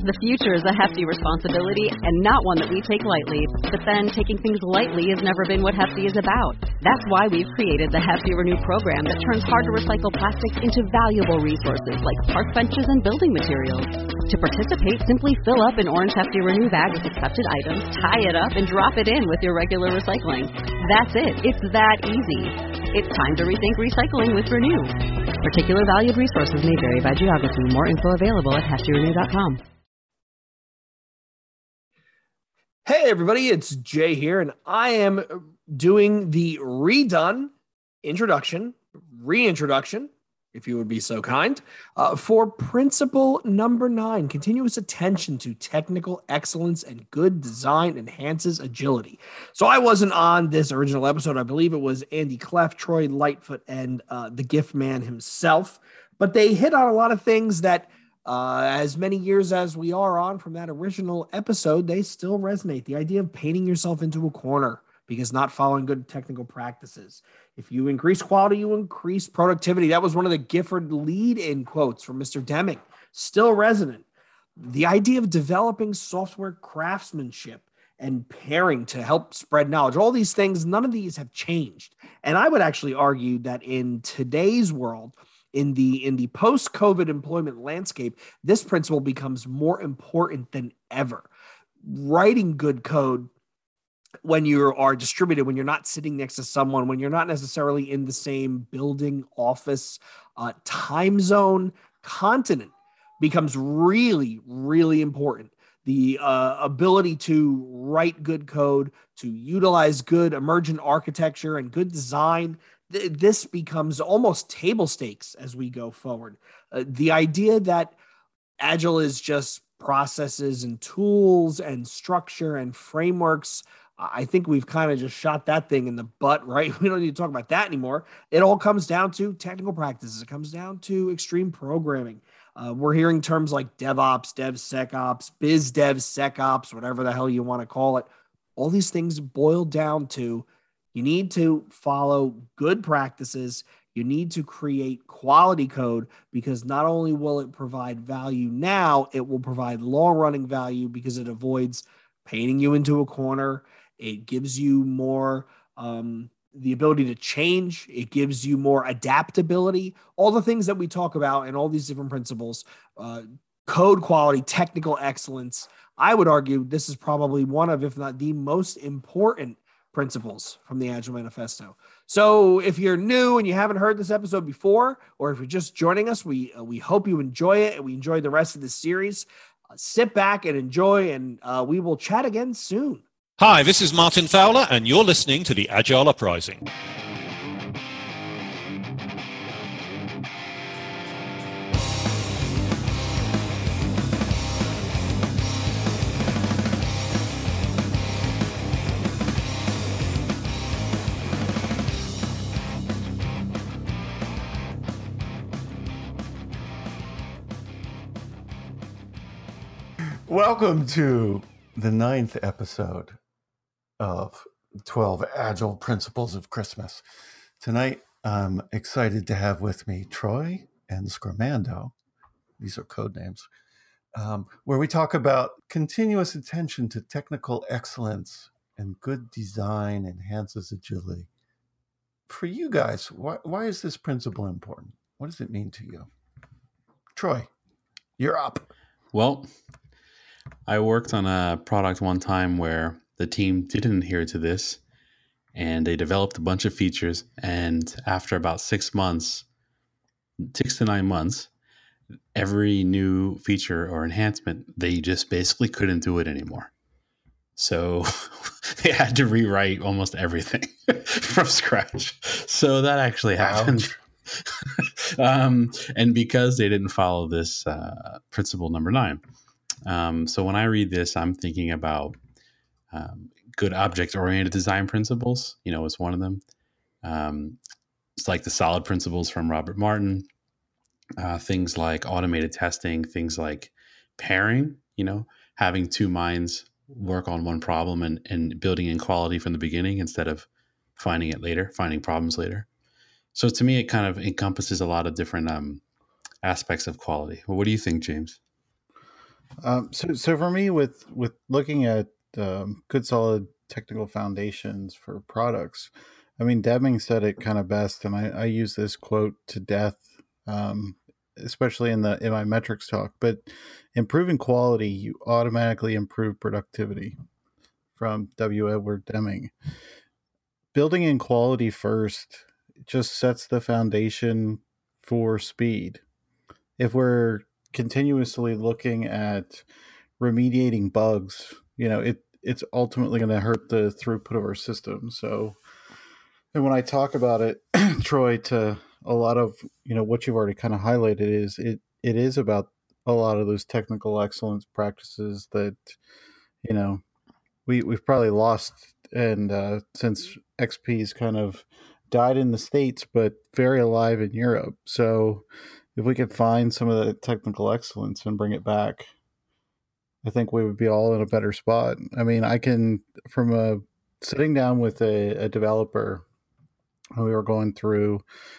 The future is a hefty responsibility and not one that we take lightly. But then taking things lightly has never been what Hefty is about. That's why we've created the Hefty Renew program that turns hard-to-recycle plastics into valuable resources like park benches and building materials. To participate, simply fill up an orange Hefty Renew bag with accepted items, tie it up, and drop it in with your regular recycling. That's it. It's that easy. It's time to rethink recycling with Renew. Particular valued resources may vary by geography. More info available at heftyrenew.com. Hey everybody, it's Jay here, and I am doing the reintroduction, if you would be so kind, for principle number 9, continuous attention to technical excellence and good design enhances agility. So I wasn't on this original episode. I believe it was Andy Clef, Troy Lightfoot, and the Gift Man himself, but they hit on a lot of things that as many years as we are on from that original episode, they still resonate. The idea of painting yourself into a corner because not following good technical practices. If you increase quality, you increase productivity. That was one of the Gifford lead-in quotes from Mr. Deming, still resonant. The idea of developing software craftsmanship and pairing to help spread knowledge, all these things, none of these have changed. And I would actually argue that in today's world, in the post-COVID employment landscape, this principle becomes more important than ever. Writing good code when you are distributed, when you're not sitting next to someone, when you're not necessarily in the same building, office, time zone, continent, becomes really, really important. The ability to write good code, to utilize good emergent architecture and good design, this becomes almost table stakes as we go forward. The idea that Agile is just processes and tools and structure and frameworks, I think we've kind of just shot that thing in the butt, right? We don't need to talk about that anymore. It all comes down to technical practices. It comes down to extreme programming. We're hearing terms like DevOps, DevSecOps, BizDevSecOps, whatever the hell you want to call it. All these things boil down to you need to follow good practices. You need to create quality code because not only will it provide value now, it will provide long-running value because it avoids painting you into a corner. It gives you more the ability to change. It gives you more adaptability. All the things that we talk about and all these different principles, code quality, technical excellence. I would argue this is probably one of, if not the most important principles from the Agile Manifesto. So if you're new and you haven't heard this episode before, or if you're just joining us, we hope you enjoy it and we enjoy the rest of this series. Sit back and enjoy, and we will chat again soon. Hi, this is Martin Fowler, and you're listening to the Agile Uprising. Welcome to the 9th episode of 12 Agile Principles of Christmas. Tonight, I'm excited to have with me Troy and Scramando. These are code names, where we talk about continuous attention to technical excellence and good design enhances agility. For you guys, why is this principle important? What does it mean to you? Troy, you're up. Well, I worked on a product one time where the team didn't adhere to this and they developed a bunch of features. And after about 6 to 9 months, every new feature or enhancement, they just basically couldn't do it anymore. So they had to rewrite almost everything from scratch. So that actually happened. And because they didn't follow this principle number 9. So when I read this, I'm thinking about good object-oriented design principles, is one of them. It's like the solid principles from Robert Martin, things like automated testing, things like pairing, having two minds work on one problem and building in quality from the beginning instead of finding problems later. So to me, it kind of encompasses a lot of different aspects of quality. Well, what do you think, James? So for me, with looking at good solid technical foundations for products, I mean, Deming said it kind of best, and I use this quote to death, um, especially in my metrics talk. But improving quality, you automatically improve productivity. From W. Edward Deming. Building in quality first just sets the foundation for speed. If we're continuously looking at remediating bugs, it's ultimately going to hurt the throughput of our system. So, and when I talk about it, Troy, to a lot of what you've already kind of highlighted it is about a lot of those technical excellence practices that you know we've probably lost, and since XP's kind of died in the States, but very alive in Europe. So if we could find some of the technical excellence and bring it back, I think we would be all in a better spot. I mean, I can, sitting down with a developer, we were going through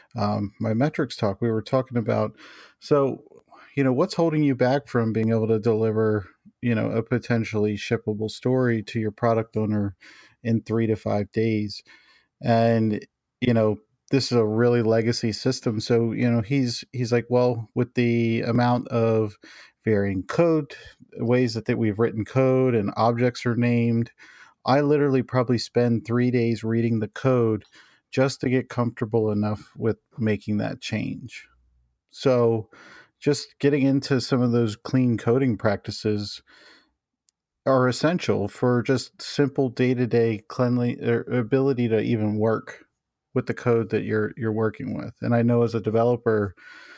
my metrics talk. We were talking about, so, what's holding you back from being able to deliver, a potentially shippable story to your product owner in 3 to 5 days? And, this is a really legacy system. So, he's like, well, with the amount of varying code, ways that we've written code and objects are named, I literally probably spend 3 days reading the code just to get comfortable enough with making that change. So just getting into some of those clean coding practices are essential for just simple day-to-day cleanly or ability to even work with the code that you're working with. And I know as a developer,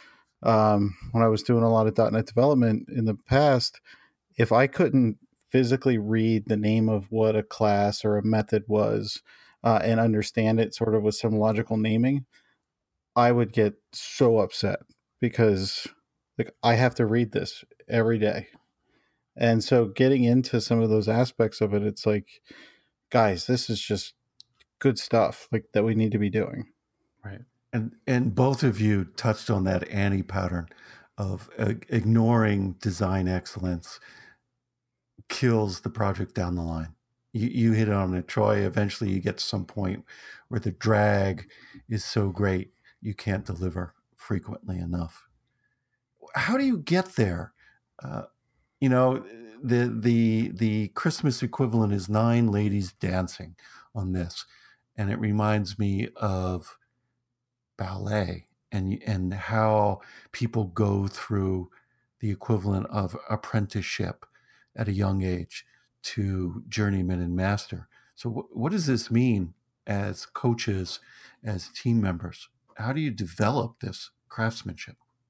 when I was doing a lot of .NET development in the past, if I couldn't physically read the name of what a class or a method was and understand it sort of with some logical naming, I would get so upset because I have to read this every day. And so getting into some of those aspects of it, it's like, guys, this is just good stuff that we need to be doing. Right. And both of you touched on that Annie pattern of ignoring design excellence kills the project down the line. You hit on it, Troy. Eventually you get to some point where the drag is so great you can't deliver frequently enough. How do you get there? The Christmas equivalent is 9 ladies dancing on this, and it reminds me of ballet and how people go through the equivalent of apprenticeship at a young age to journeyman and master. So what does this mean as coaches, as team members? How do you develop this craftsmanship?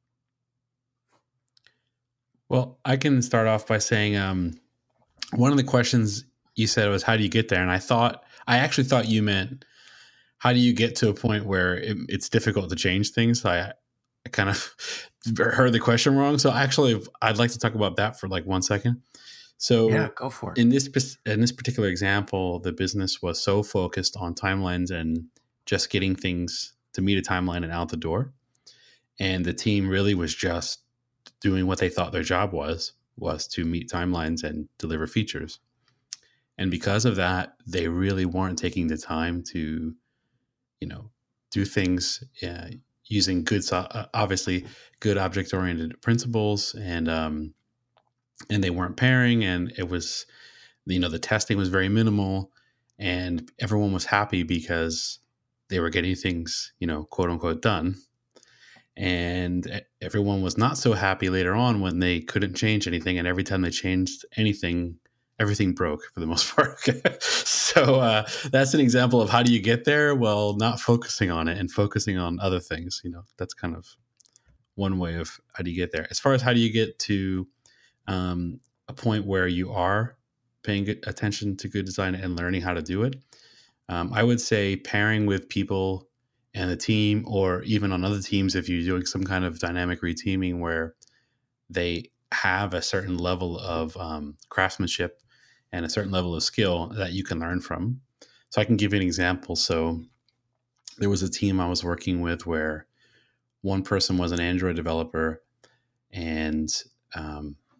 Well, I can start off by saying one of the questions you said was, how do you get there? And I actually thought you meant, how do you get to a point where it's difficult to change things? I kind of heard the question wrong. So actually, I'd like to talk about that for 1 second. So yeah, go for it. In this particular example, the business was so focused on timelines and just getting things to meet a timeline and out the door. And the team really was just doing what they thought their job was to meet timelines and deliver features. And because of that, they really weren't taking the time to, do things using obviously good object-oriented principles, and they weren't pairing, and it was, the testing was very minimal, and everyone was happy because they were getting things, quote unquote, done. And everyone was not so happy later on when they couldn't change anything. And every time they changed anything, everything broke for the most part. So that's an example of how do you get there? Well, not focusing on it and focusing on other things. That's kind of one way of how do you get there. As far as how do you get to a point where you are paying good attention to good design and learning how to do it, I would say pairing with people and the team, or even on other teams, if you're doing some kind of dynamic reteaming where they have a certain level of craftsmanship and a certain level of skill that you can learn from. So I can give you an example. So there was a team I was working with where one person was an Android developer, and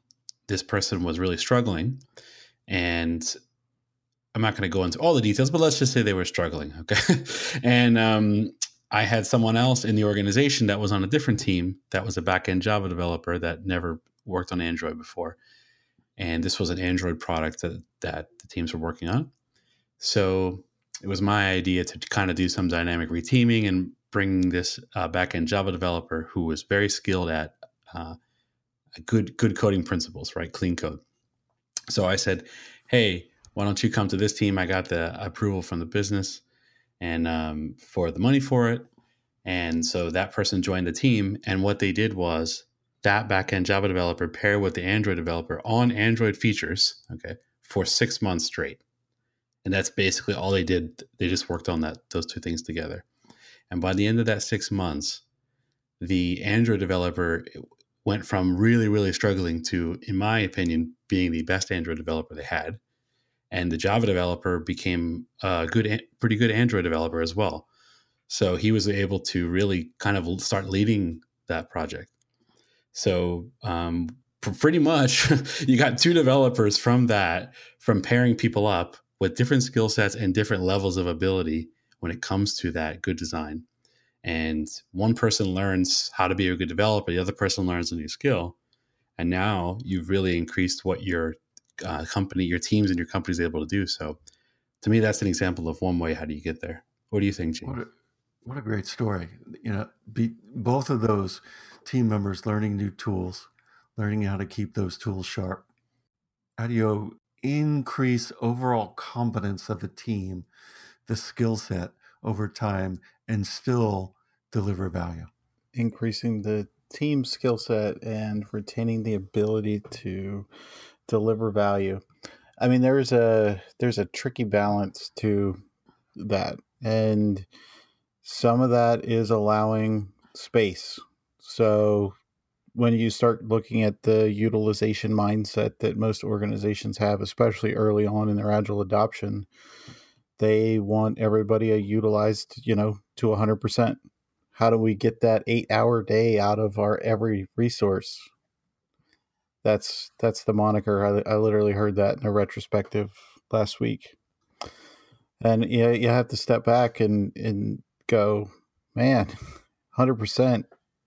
this person was really struggling, and I'm not going to go into all the details, but let's just say they were struggling. Okay. And I had someone else in the organization that was on a different team that was a backend Java developer that never worked on Android before. And this was an Android product that the teams were working on. So it was my idea to kind of do some dynamic reteaming and bring this backend Java developer who was very skilled at good coding principles, right? Clean code. So I said, hey, why don't you come to this team? I got the approval from the business and for the money for it. And so that person joined the team. And what they did was that backend Java developer paired with the Android developer on Android features, okay, for 6 months straight. And that's basically all they did. They just worked on those two things together. And by the end of that 6 months, the Android developer went from really, really struggling to, in my opinion, being the best Android developer they had. And the Java developer became a pretty good Android developer as well. So he was able to really kind of start leading that project. So pretty much you got two developers from pairing people up with different skill sets and different levels of ability when it comes to that good design. And one person learns how to be a good developer, the other person learns a new skill. And now you've really increased what your company, your teams and your company is able to do. So to me, that's an example of one way. How do you get there? What do you think, Gene? What a great story. Both of those team members learning new tools, learning how to keep those tools sharp. How do you increase overall competence of a team, the skill set over time, and still deliver value? Increasing the team skill set and retaining the ability to deliver value. I mean, there's a tricky balance to that, and some of that is allowing space. So when you start looking at the utilization mindset that most organizations have, especially early on in their agile adoption, they want everybody utilized, to 100%. How do we get that 8-hour day out of our every resource? That's the moniker. I literally heard that in a retrospective last week. And you have to step back and go, man, 100%.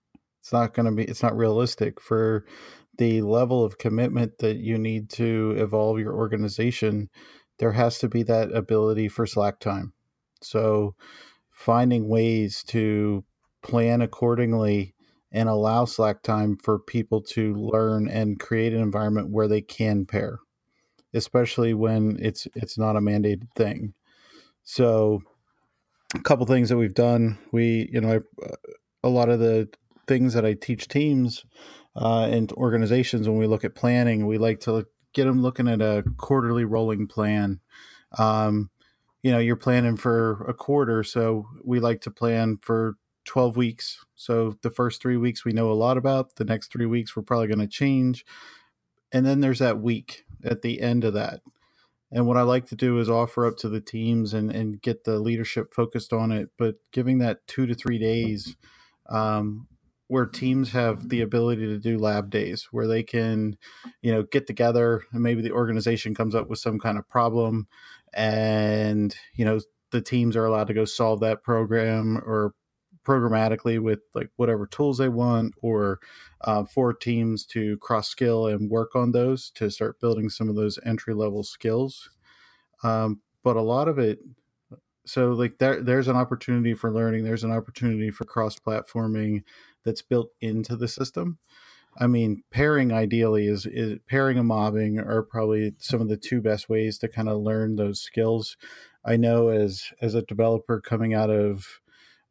It's not realistic for the level of commitment that you need to evolve your organization. There has to be that ability for slack time. So finding ways to plan accordingly and allow slack time for people to learn and create an environment where they can pair, especially when it's not a mandated thing. So a couple things that we've done, a lot of the things that I teach teams and organizations, when we look at planning, we like to get them looking at a quarterly rolling plan. You're planning for a quarter, so we like to plan for 12 weeks. So the first 3 weeks we know a lot about. The next 3 weeks we're probably going to change. And then there's that week at the end of that. And what I like to do is offer up to the teams and get the leadership focused on it, but giving that 2 to 3 days where teams have the ability to do lab days where they can, get together and maybe the organization comes up with some kind of problem and, the teams are allowed to go solve that program or programmatically with like whatever tools they want, or for teams to cross skill and work on those to start building some of those entry level skills. But a lot of it, so like there's an opportunity for learning. There's an opportunity for cross platforming that's built into the system. I mean, pairing ideally is pairing and mobbing are probably some of the two best ways to kind of learn those skills. I know as a developer coming out of,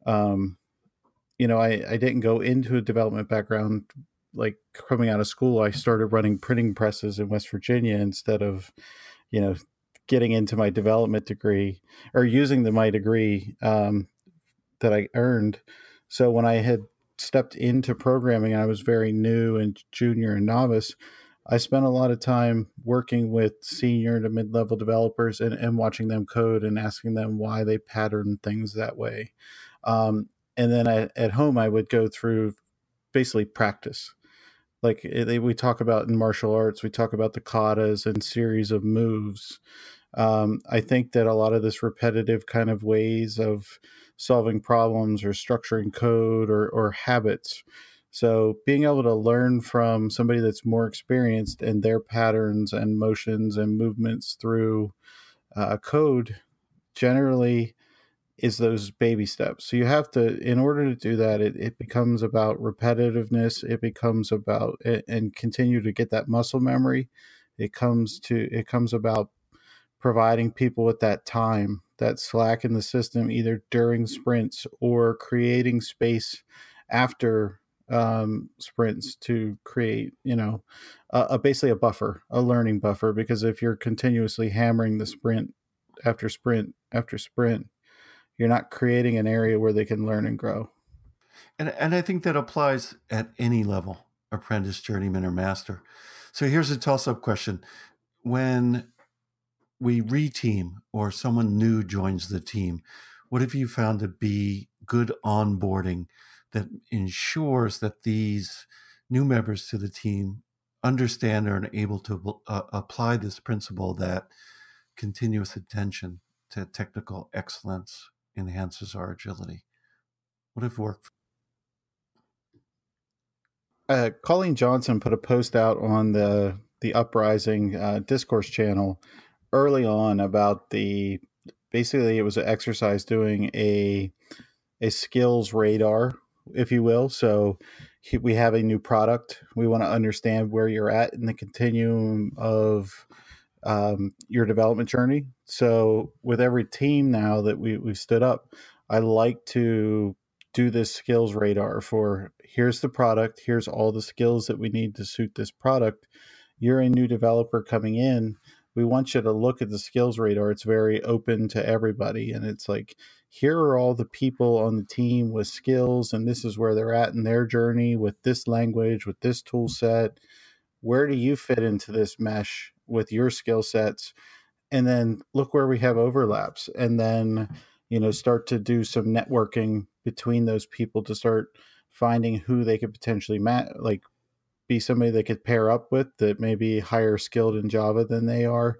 I didn't go into a development background. Like coming out of school, I started running printing presses in West Virginia instead of, getting into my development degree or using my degree that I earned. So when I had stepped into programming, I was very new and junior and novice. I spent a lot of time working with senior to mid-level developers and watching them code and asking them why they pattern things that way. And then at home, I would go through basically practice. Like we talk about in martial arts, we talk about the katas and series of moves. I think that a lot of this repetitive kind of ways of solving problems or structuring code or habits. So being able to learn from somebody that's more experienced and their patterns and motions and movements through code generally is those baby steps. So you have to, in order to do that, it becomes about repetitiveness. It becomes about, and continue to get that muscle memory. It comes about providing people with that time, that slack in the system, either during sprints or creating space after sprints to create, basically a buffer, a learning buffer. Because if you're continuously hammering the sprint after sprint after sprint, you're not creating an area where they can learn and grow. And I think that applies at any level, apprentice, journeyman, or master. So here's a toss-up question. When we reteam or someone new joins the team, what have you found to be good onboarding that ensures that these new members to the team understand and are able to apply this principle that continuous attention to technical excellence enhances our agility? What have worked? Colleen Johnson put a post out on the Uprising discourse channel early on about basically it was an exercise doing a skills radar, if you will. So we have a new product. We want to understand where you're at in the continuum of your development journey. So with every team now that we've stood up, I like to do this skills radar for here's the product, here's all the skills that we need to suit this product. You're a new developer coming in. We want you to look at the skills radar. It's very open to everybody. And it's like, here are all the people on the team with skills, and this is where they're at in their journey with this language, with this tool set. Where do you fit into this mesh with your skill sets? And then look where we have overlaps, and then, start to do some networking between those people to start finding who they could potentially be somebody they could pair up with that may be higher skilled in Java than they are,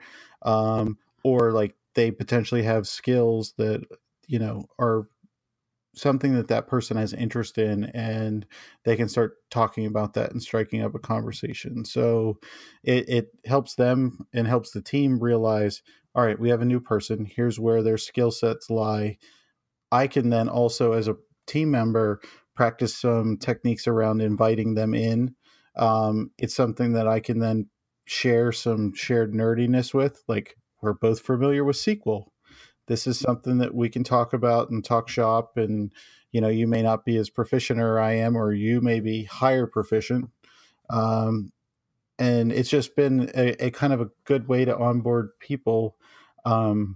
or like they potentially have skills that are something that person has interest in, and they can start talking about that and striking up a conversation. So it helps them and helps the team realize, all right, we have a new person. Here's where their skill sets lie. I can then also, as a team member, practice some techniques around inviting them in. It's something that I can then share some shared nerdiness with. Like, we're both familiar with SQL. This is something that we can talk about and talk shop. And, you may not be as proficient as I am, or you may be higher proficient. And it's just been a kind of a good way to onboard people. And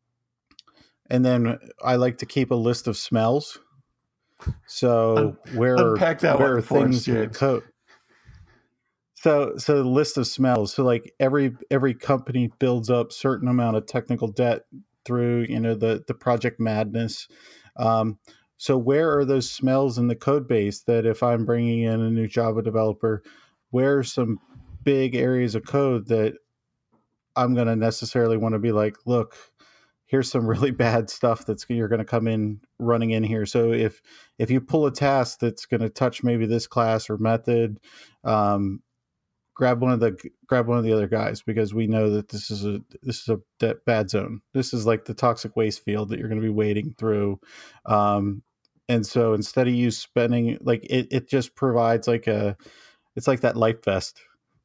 then I like to keep a list of smells. So where are things in the code? So the list of smells. So like every company builds up certain amount of technical debt through the project madness. So where are those smells in the code base that if I'm bringing in a new Java developer, where are some big areas of code that I'm going to necessarily want to be like, look, here's some really bad stuff you're going to come in running in here. So if you pull a task that's going to touch maybe this class or method, grab one of the other guys, because we know that this is a bad zone. This is like the toxic waste field that you're going to be wading through. And so instead of you spending, like, it just provides it's like that life vest.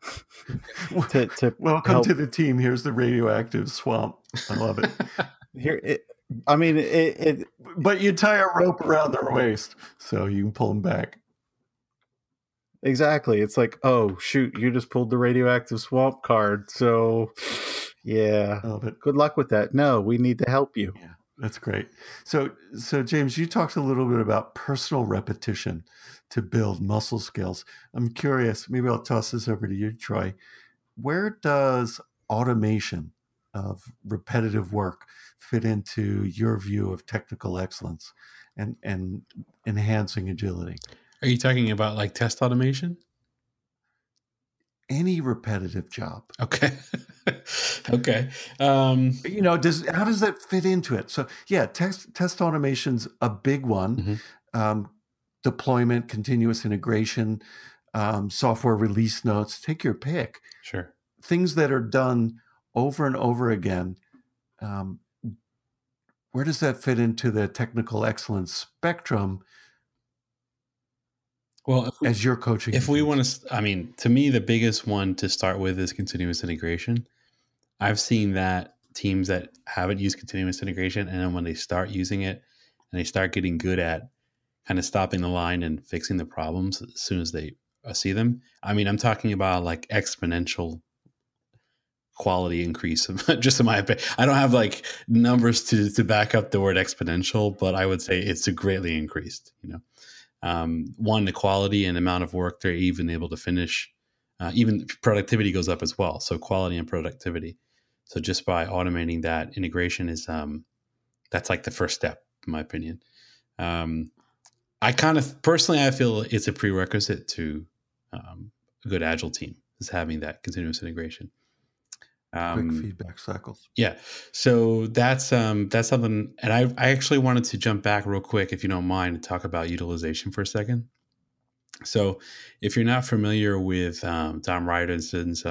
to welcome help. To the team. Here's the radioactive swamp. I love it. But you tie a rope around their waist so you can pull them back. Exactly. It's like, oh shoot, you just pulled the radioactive swamp card. So yeah, good luck with that. No, we need to help you. Yeah, that's great. So James, you talked a little bit about personal repetition to build muscle skills. I'm curious, maybe I'll toss this over to you, Troy. Where does automation of repetitive work fit into your view of technical excellence and enhancing agility? Are you talking about like test automation? any repetitive job. Okay. Okay. How does that fit into it? So yeah, test automation's a big one. Mhm. Deployment, continuous integration, software release notes, take your pick. Sure. Things that are done over and over again. Where does that fit into the technical excellence spectrum? Well, as you're coaching, if we want to, to me, the biggest one to start with is continuous integration. I've seen that teams that haven't used continuous integration, and then when they start using it and they start getting good at kind of stopping the line and fixing the problems as soon as they see them. I'm talking about like exponential quality increase, just in my opinion. I don't have like numbers to back up the word exponential, but I would say it's greatly increased, one, the quality and amount of work they're even able to finish, even productivity goes up as well. So quality and productivity. So just by automating that integration is, that's like the first step, in my opinion. I kind of personally, I feel it's a prerequisite to a good agile team is having that continuous integration. Quick feedback cycles. Yeah. So that's something. And I actually wanted to jump back real quick, if you don't mind, and talk about utilization for a second. So if you're not familiar with Don Wrightson's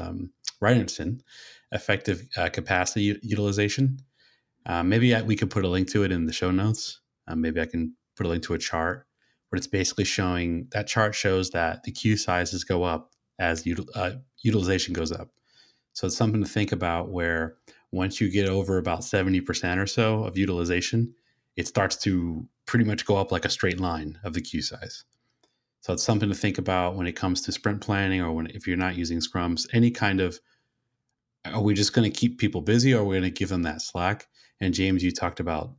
effective capacity utilization, maybe we could put a link to it in the show notes. Maybe I can put a link to a chart where it's basically showing, that chart shows that the queue sizes go up as utilization goes up. So it's something to think about, where once you get over about 70% or so of utilization, it starts to pretty much go up like a straight line of the queue size. So it's something to think about when it comes to sprint planning, or if you're not using scrums, any kind of, are we just going to keep people busy, or are we going to give them that slack? And James, you talked about,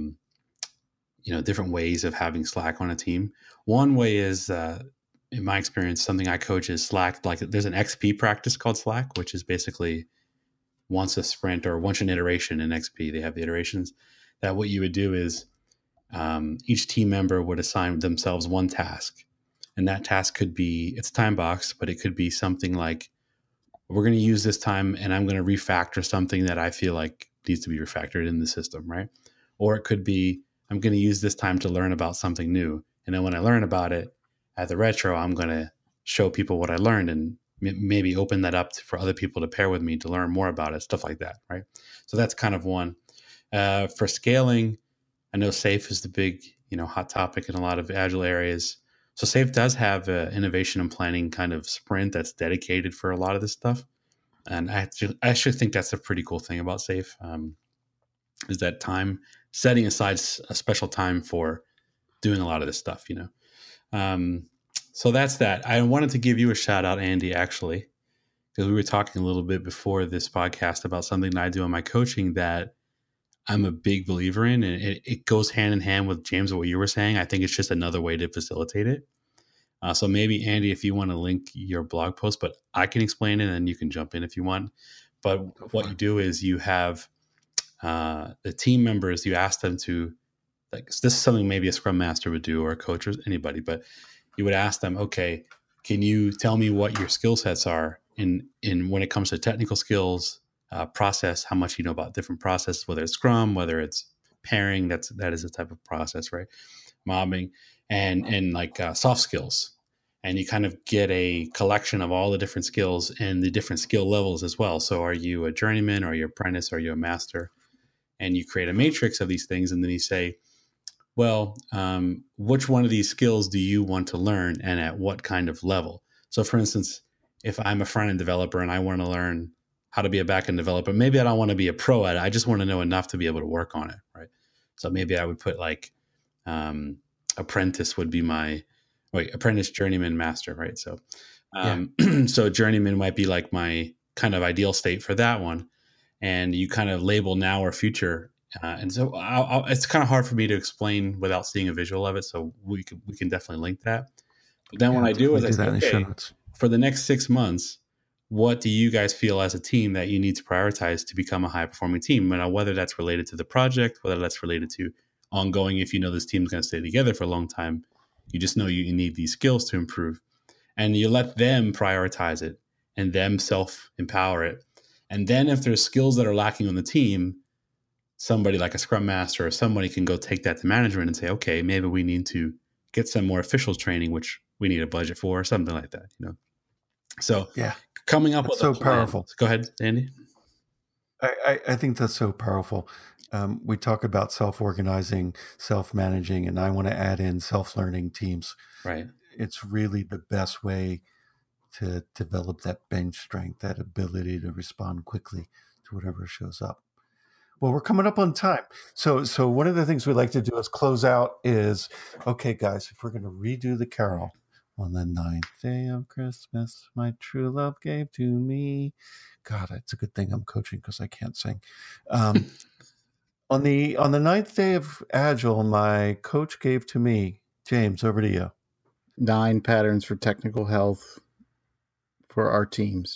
different ways of having slack on a team. One way is, in my experience, something I coach is Slack. Like there's an XP practice called Slack, which is basically once a sprint or once an iteration in XP, they have the iterations, that what you would do is each team member would assign themselves one task. And that task could be, it's time box, but it could be something like, we're going to use this time and I'm going to refactor something that I feel like needs to be refactored in the system, right? Or it could be, I'm going to use this time to learn about something new. And then when I learn about it at the retro, I'm going to show people what I learned and maybe open that up for other people to pair with me to learn more about it, stuff like that, right? So that's kind of one. For scaling, I know SAFe is the big, hot topic in a lot of agile areas. So SAFe does have an innovation and planning kind of sprint that's dedicated for a lot of this stuff. And I actually think that's a pretty cool thing about SAFe, is that time, setting aside a special time for doing a lot of this stuff, So that's that. I wanted to give you a shout out, Andy, actually, because we were talking a little bit before this podcast about something that I do in my coaching that I'm a big believer in, and it goes hand in hand with James, what you were saying. I think it's just another way to facilitate it. So maybe, Andy, if you want to link your blog post, but I can explain it and you can jump in if you want. But what you do is you have the team members, you ask them to, like, this is something maybe a scrum master would do, or a coach, or anybody, but you would ask them, okay, can you tell me what your skill sets are in when it comes to technical skills, process, how much you know about different processes, whether it's Scrum, whether it's pairing, that is a type of process, right? Mobbing, and like soft skills. And you kind of get a collection of all the different skills and the different skill levels as well. So are you a journeyman, or are you an apprentice, or are you a master? And you create a matrix of these things, and then you say, well, which one of these skills do you want to learn, and at what kind of level? So for instance, if I'm a front-end developer and I want to learn how to be a back-end developer, maybe I don't want to be a pro at it. I just want to know enough to be able to work on it, right? So maybe I would put like apprentice would be apprentice, journeyman, master, right? So so journeyman might be like my kind of ideal state for that one. And you kind of label now or future. And so it's kind of hard for me to explain without seeing a visual of it. So we can definitely link that. But then what I do is I say, okay, for the next 6 months, what do you guys feel as a team that you need to prioritize to become a high performing team? And whether that's related to the project, whether that's related to ongoing, if you know this team's going to stay together for a long time, you just know you need these skills to improve. And you let them prioritize it. and them self-empower it. And then if there's skills that are lacking on the team, somebody like a scrum master or somebody can go take that to management and say, okay, maybe we need to get some more official training, which we need a budget for, or something like that, you know? So Yeah, coming up that's with so a plan. powerful. Go ahead, Andy. I think that's so powerful. We talk about self-organizing, self-managing, and I want to add in self-learning teams. Right. It's really the best way to develop that bench strength, that ability to respond quickly to whatever shows up. Well, we're coming up on time. So one of the things we like to do as close out is, okay, guys, if we're going to redo the carol, on the 9th day of Christmas, my true love gave to me. God, it's a good thing I'm coaching because I can't sing. On the 9th day of Agile, my coach gave to me. James, over to you. 9 patterns for technical health for our teams.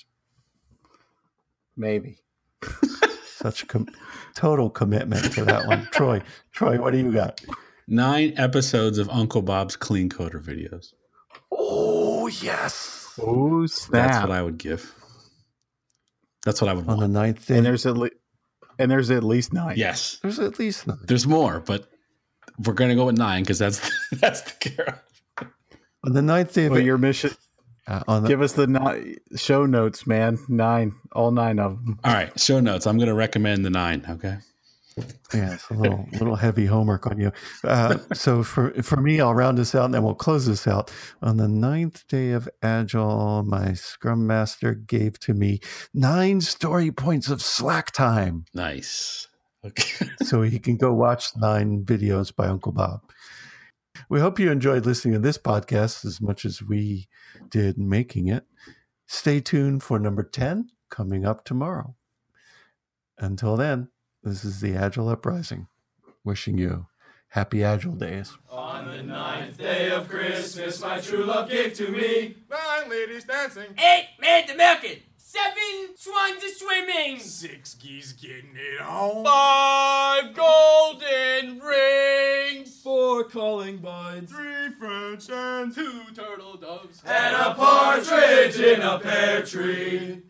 Maybe. Such total commitment to that one. Troy, what do you got? 9 episodes of Uncle Bob's Clean Coder videos. Oh, yes. Oh, snap. That's what I would give. That's what I would On want. the 9th day. And there's at least 9. Yes. There's at least 9. There's more, but we're going to go with 9 because that's the carol. On the 9th day of Well, your mission. Give us the show notes, man. 9, all 9 of them. All right, show notes. I'm going to recommend the 9. Okay. Yeah, it's a little heavy homework on you. So for me, I'll round this out and then we'll close this out. On the 9th day of Agile, my Scrum Master gave to me 9 story points of slack time. Nice. Okay. So he can go watch 9 videos by Uncle Bob. We hope you enjoyed listening to this podcast as much as we did making it. Stay tuned for number 10 coming up tomorrow. Until then, this is the Agile Uprising, wishing you happy Agile days. On the 9th day of Christmas, my true love gave to me 9 ladies dancing, 8 men to milk it, 7 swans a swimming, 6 geese getting it on, 5 golden rings, 4 calling buds, 3 French hens, 2 turtle doves, and a partridge in a pear tree.